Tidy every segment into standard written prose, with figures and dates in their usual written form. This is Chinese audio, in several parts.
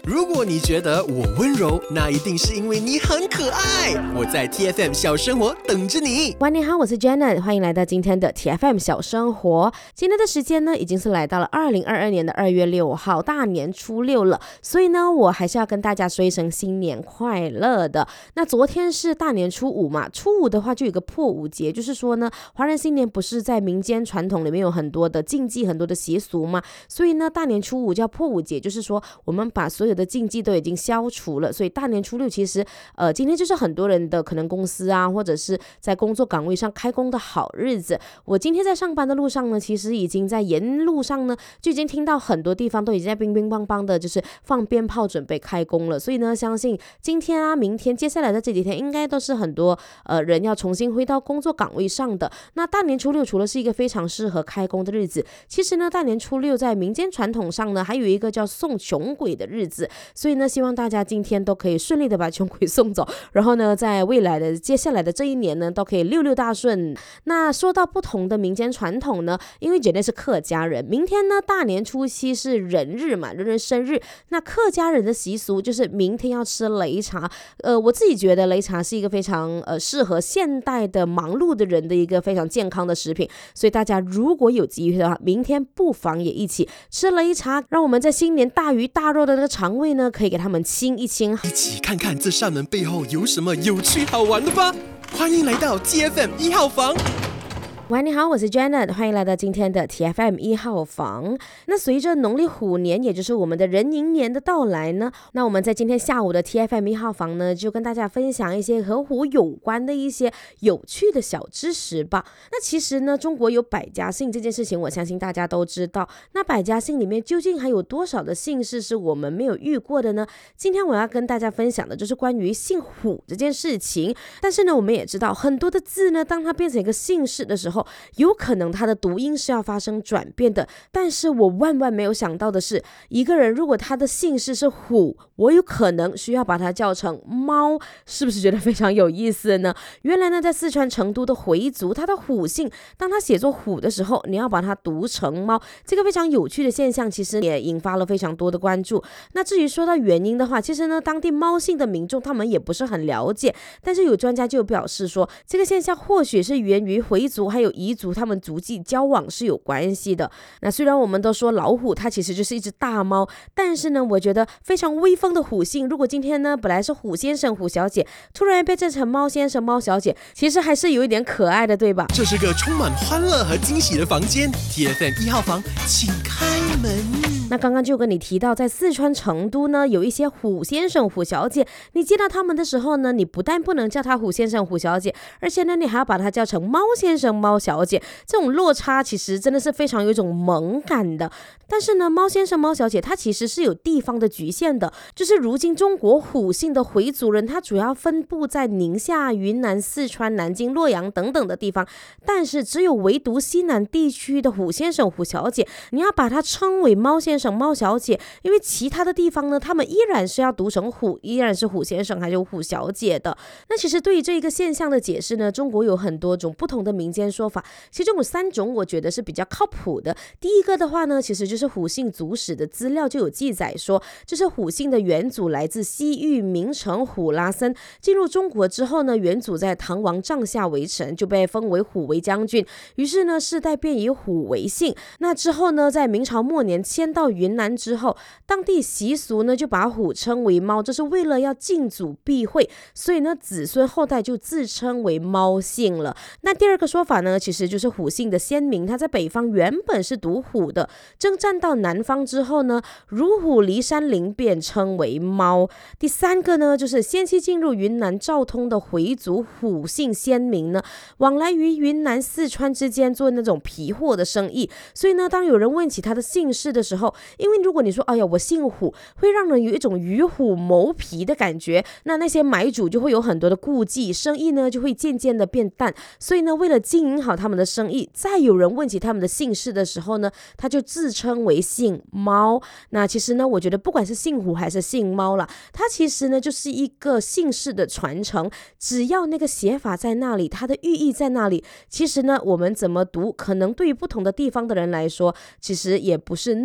如果你觉得我温柔，那一定是因为你很可爱。我在 TFM 小生活等着你。 喂，你好，我是 Janet， 欢迎来到今天的 TFM 小生活。今天的时间呢，已经是来到了2022年的2月6号，大年初6了。所以呢，我还是要跟大家说一声新年快乐的。那昨天是大年初5嘛，初5的话就有一个破五节，就是说呢，华人新年不是在民间传统里面有很多的禁忌、很多的习俗嘛，所以呢，大年初5叫破五节，就是说我们把所有的禁忌都已经消除了。所以大年初6其实今天就是很多人的可能公司啊，或者是在工作岗位上开工的好日子。我今天在上班的路上呢，其实已经在沿路上呢，就已经听到很多地方都已经在乒乒乓乓的就是放鞭炮准备开工了。所以呢，相信今天啊、明天、接下来的这几天应该都是很多人要重新回到工作岗位上的。那大年初6除了是一个非常适合开工的日子，其实呢，大年初6在民间传统上呢，还有一个叫送穷鬼的日子。所以呢，希望大家今天都可以顺利的把穷鬼送走，然后呢，在未来的接下来的这一年呢，都可以六六大顺。那说到不同的民间传统呢，因为绝对是客家人，明天呢大年初7是人日嘛，人人生日。那客家人的习俗就是明天要吃擂茶。我自己觉得擂茶是一个非常适合现代的忙碌的人的一个非常健康的食品。所以大家如果有机会的话，明天不妨也一起吃擂茶，让我们在新年大鱼大肉的那个肠胃呢，可以给他们清一清。 一起看看这扇门背后有什么有趣好玩的吧。欢迎来到 TFM 1号房。 喂，你好，我是 Janet， 欢迎来到今天的 TFM 1号房。那随着农历虎年，也就是我们的壬寅年的到来呢，那我们在今天下午的 TFM 1号房呢，就跟大家分享一些和虎有关的一些有趣的小知识吧。那其实呢，中国有百家姓这件事情，我相信大家都知道。那百家姓里面究竟还有多少的姓氏是我们没有遇过的呢？今天我要跟大家分享的就是关于姓虎这件事情。但是呢，我们也知道很多的字呢，当它变成一个姓氏的时候，有可能它的读音是要发生转变的。但是我万万没有想到的是，一个人如果他的姓氏是虎，我有可能需要把它叫成猫，是不是觉得非常有意思呢？原来呢，在四川成都的回族，他的虎姓当他写作虎的时候，你要把它读成猫，这个非常有趣的现象其实也引发了非常多的关注。那至于说到原因的话，其实呢，当地猫姓的民众他们也不是很了解，但是有专家就表示说，这个现象或许是源于回族还有彝族他们族际交往是有关系的。那虽然我们都说老虎它其实就是一只大猫，但是呢，我觉得非常威风的虎姓，如果今天呢本来是虎先生虎小姐，突然变成猫先生猫小姐，其实还是有一点可爱的，对吧？ 这是个充满欢乐和惊喜的房间， TFM 1号房请开门。 那刚刚就跟你提到，在四川成都呢，有一些虎先生虎小姐，你见到他们的时候呢，你不但不能叫他虎先生虎小姐，而且呢，你还要把他叫成猫先生猫小姐，这种落差其实真的是非常有一种萌感的。但是呢，猫先生猫小姐它其实是有地方的局限的，就是如今中国虎姓的回族人，它主要分布在宁夏、云南、四川、南京、洛阳等等的地方，但是只有唯独西南地区的虎先生虎小姐，你要把它称为猫先生猫小姐，因为其他的地方呢，他们依然是要读成虎，依然是虎先生还有虎小姐的。那其实对于这一个现象的解释呢，中国有很多种不同的民间说法，其中有3种我觉得是比较靠谱的。第一个的话呢，其实就是虎姓族史的资料就有记载说，就是虎姓的元祖来自西域名臣虎拉森，进入中国之后呢，元祖在唐王帐下为臣，就被封为虎为将军，于是呢世代便以虎为姓。那之后呢，在明朝末年迁到云南之后，当地习俗呢就把虎称为猫，这是为了要敬祖避讳，所以呢子孙后代就自称为猫姓了。那第二个说法呢，其实就是虎姓的先民，他在北方原本是读虎的，征战到南方之后呢，如虎离山林，便称为猫。第三个呢，就是先期进入云南昭通的回族虎姓先民呢，往来于云南四川之间做那种皮货的生意，所以呢，当有人问起他的姓氏的时候，因为如果你说哎呀我姓虎，会让人有一种与虎谋皮的感觉，那些买主就会有很多的顾忌，生意呢就会渐渐的变淡。所以呢，为了经营好他们的生意，再有人问起他们的姓氏的时候呢，他就自称为姓猫。那其实呢，我觉得不管是姓虎还是姓猫啦，它其实呢就是一个姓氏的传承，只要那个写法在那里，它的寓意在那里，其实呢我们怎么读，可能对于不同的地方的人来说，其实也不是那么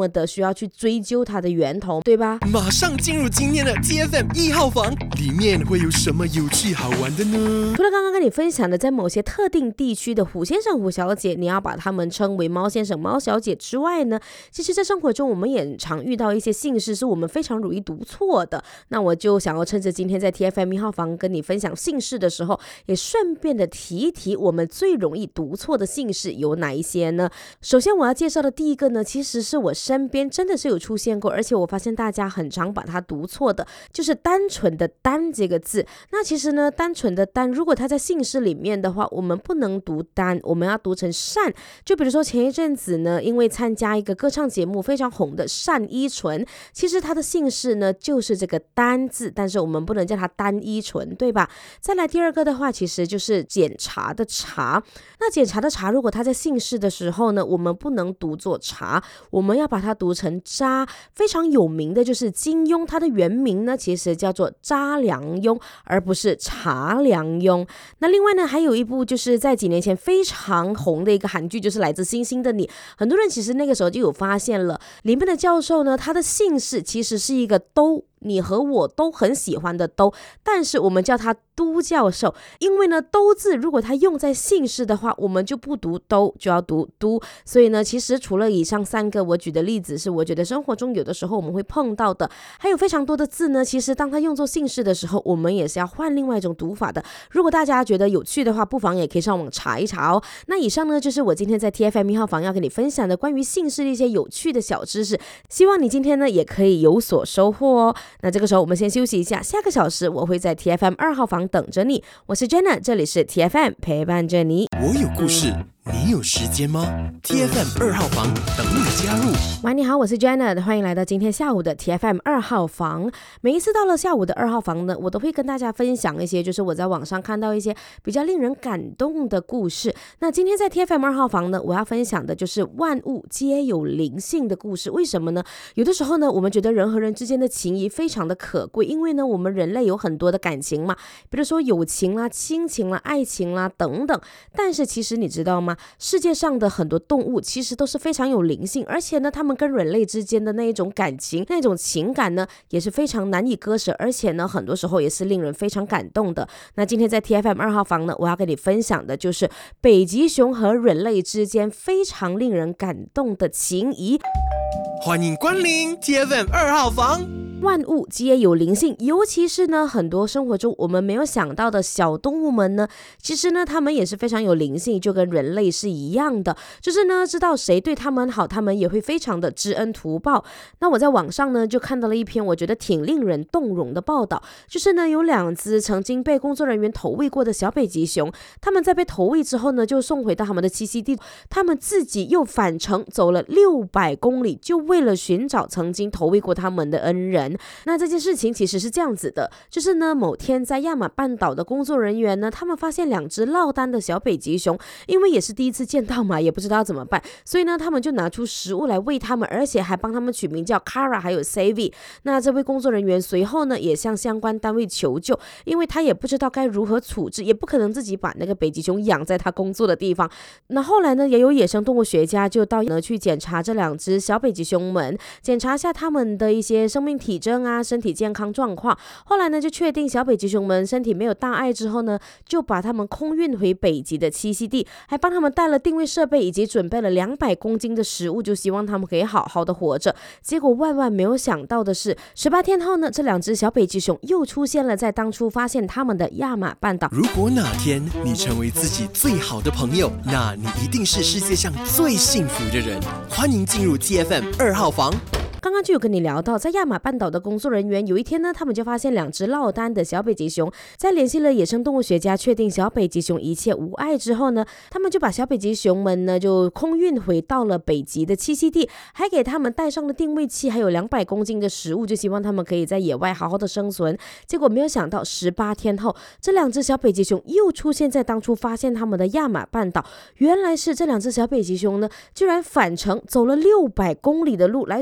么的需要去追究它的源头，对吧？ 马上进入今天的 TFM 1号房，里面会有什么有趣好玩的呢？ 除了刚刚跟你分享的在某些特定地区的虎先生虎小姐你要把他们称为猫先生猫小姐之外呢，其实在生活中我们也常遇到一些姓氏是我们非常容易读错的。那我就想要趁着今天在 TFM 1号房跟你分享姓氏的时候，也顺便的提一提我们最容易读错的姓氏有哪一些呢？首先我要介绍的第一个呢，其实是我身边真的是有出现过，而且我发现大家很常把它读错的，就是单纯的单这个字。那其实呢，单纯的单如果它在姓氏里面的话，我们不能读单，我们要读成单。就比如说前一阵子呢，因为参加一个歌唱节目非常红的单依纯，其实他的姓氏呢就是这个单字，但是我们不能叫他单依纯，对吧？再来第二个的话，其实就是检查的查。那检查的查如果他在姓氏的时候呢，我们不能读作查，我们要把它读成查。非常有名的就是金庸，他的原名呢其实叫做查良镛，而不是查良镛。那另外呢，还有一部就是在几年前非常红的一个韩剧，就是来自星星的你。很多人其实那个时候就有发现了，里面的教授呢，他的姓氏其实是一个都，你和我都很喜欢的都，但是我们叫他都教授，因为呢都字如果他用在姓氏的话，我们就不读都，就要读都。所以呢，其实除了以上三个我举的例子是我觉得生活中有的时候我们会碰到的，还有非常多的字呢，其实当他用作姓氏的时候，我们也是要换另外一种读法的。如果大家觉得有趣的话，不妨也可以上网查一查哦。那以上呢就是我今天在 TFM 1号房要跟你分享的关于姓氏的一些有趣的小知识，希望你今天呢也可以有所收获哦。那这个时候我们先休息一下，下个小时我会在 TFM 2号房等着你。我是 Jenna， 这里是 TFM 陪伴着你。 我有故事，你有时间吗？ TFM 2号房等你加入。 喂，你好，我是 Jenna， 欢迎来到今天下午的 TFM 2号房。每一次到了下午的2号房呢，我都会跟大家分享一些就是我在网上看到一些比较令人感动的故事。那今天在 TFM 2号房呢，我要分享的就是万物皆有灵性的故事。为什么呢？有的时候呢，我们觉得人和人之间的情谊非常的可贵，因为呢，我们人类有很多的感情嘛，比如说友情啦、亲情啦、爱情啦等等。但是其实你知道吗？世界上的很多动物其实都是非常有灵性，而且呢，他们跟人类之间的那一种感情、那种情感呢，也是非常难以割舍，而且呢，很多时候也是令人非常感动的。那今天在 TFM 2号房呢，我要跟你分享的就是北极熊和人类之间非常令人感动的情谊。 欢迎光临 TFM 2号房。 万物皆有灵性，尤其是呢，很多生活中我们没有想到的小动物们呢，其实呢，他们也是非常有灵性，就跟人类是一样的，就是呢，知道谁对他们好，他们也会非常的知恩图报。那我在网上呢，就看到了一篇我觉得挺令人动容的报道，就是呢，有2只曾经被工作人员投喂过的小北极熊，他们在被投喂之后呢，就送回到他们的栖息地，他们自己又返程走了600公里，就为了寻找曾经投喂过他们的恩人。那这件事情其实是这样子的，就是呢，某天在亚马半岛的工作人员呢，他们发现2只落单的小北极熊，因为也是第一次见到嘛，也不知道怎么办，所以呢，他们就拿出食物来喂他们，而且还帮他们取名叫 Kara 还有 Savvy。 那这位工作人员随后呢，也向相关单位求救，因为他也不知道该如何处置，也不可能自己把那个北极熊养在他工作的地方。那后来呢，也有野生动物学家就到呢去检查这2只小北极熊们，检查一下他们的一些生命体征啊、身体健康状况。后来呢，就确定小北极熊们身体没有大碍之后呢，就把他们空运回北极的栖息地，还帮他们带了定位设备，以及准备了200公斤的食物，就希望他们可以好好的活着。结果万万没有想到的是，18天后呢，这2只小北极熊又出现了在当初发现他们的亚马半岛。 如果哪天你成为自己最好的朋友，那你一定是世界上最幸福的人。欢迎进入 TFM 2号房。 刚刚就有跟你聊到，在亚马半岛的工作人员有一天呢，他们就发现2只落单的小北极熊，在联系了野生动物学家，确定小北极熊一切无碍之后呢，他们就把小北极熊们呢就空运回到了北极的栖息地，还给他们带上了定位器，还有200公斤的食物，就希望他们可以在野外好好的生存。结果没有想到18天后，这2只小北极熊又出现在当初发现他们的亚马半岛。原来是这2只小北极熊呢，居然返程走了600公里的路来寻找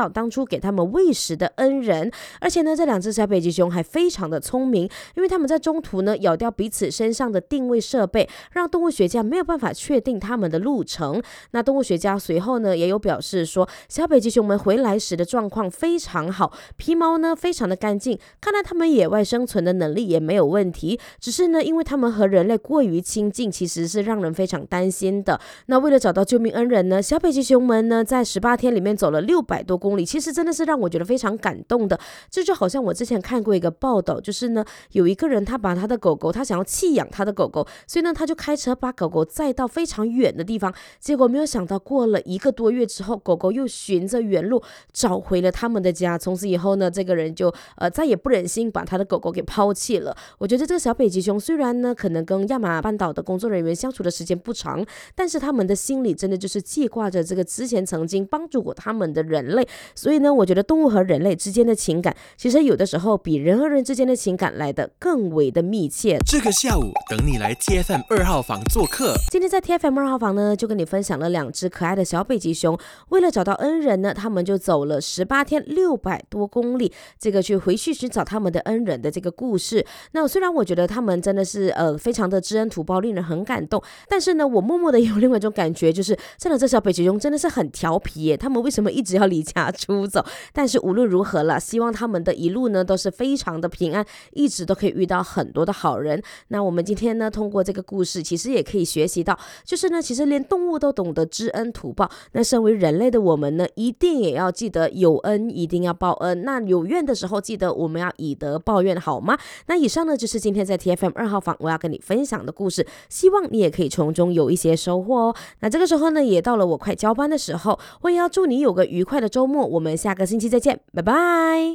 当初给他们喂食的恩人。而且呢，这两只小北极熊还非常的聪明，因为他们在中途呢咬掉彼此身上的定位设备，让动物学家没有办法确定他们的路程。那动物学家随后呢也有表示说，小北极熊们回来时的状况非常好，皮毛呢非常的干净，看来他们野外生存的能力也没有问题，只是呢因为他们和人类过于亲近，其实是让人非常担心的。那为了找到救命恩人呢，小北极熊们呢在18天里面走了600多公里，其实真的是让我觉得非常感动的。这就好像我之前看过一个报道，就是呢有一个人他把他的狗狗，他想要弃养他的狗狗，所以呢他就开车把狗狗载到非常远的地方，结果没有想到过了1个多月之后，狗狗又循着原路找回了他们的家。从此以后呢，这个人就再也不忍心把他的狗狗给抛弃了。我觉得这个小北极熊虽然呢可能跟亚马半岛的工作人员相处的时间不长，但是他们的心里真的就是记挂着这个之前曾经帮助过他们的人类。所以呢，我觉得动物和人类之间的情感，其实有的时候比人和人之间的情感来得更为的密切。 这个下午等你来 TFM 2号房做客。 今天在 TFM 2号房呢，就跟你分享了2只可爱的小北极熊，为了找到恩人呢，他们就走了18天600多公里，这个去回去寻找他们的恩人的这个故事。那虽然我觉得他们真的是非常的知恩图报，令人很感动，但是呢，我默默的有另外一种感觉，就是这2只小北极熊真的是很调皮耶，他们为什么一直要离家出走？但是无论如何啦，希望他们的一路呢都是非常的平安，一直都可以遇到很多的好人。那我们今天呢，通过这个故事，其实也可以学习到，就是呢，其实连动物都懂得知恩图报。那身为人类的我们呢，一定也要记得有恩一定要报恩。那有怨的时候，记得我们要以德报怨，好吗？那以上呢，就是今天在 TFM 2号房我要跟你分享的故事，希望你也可以从中有一些收获哦。那这个时候呢，也到了我快交班的时候，我也要祝你有个愉快的周末。我们下个星期再见，拜拜。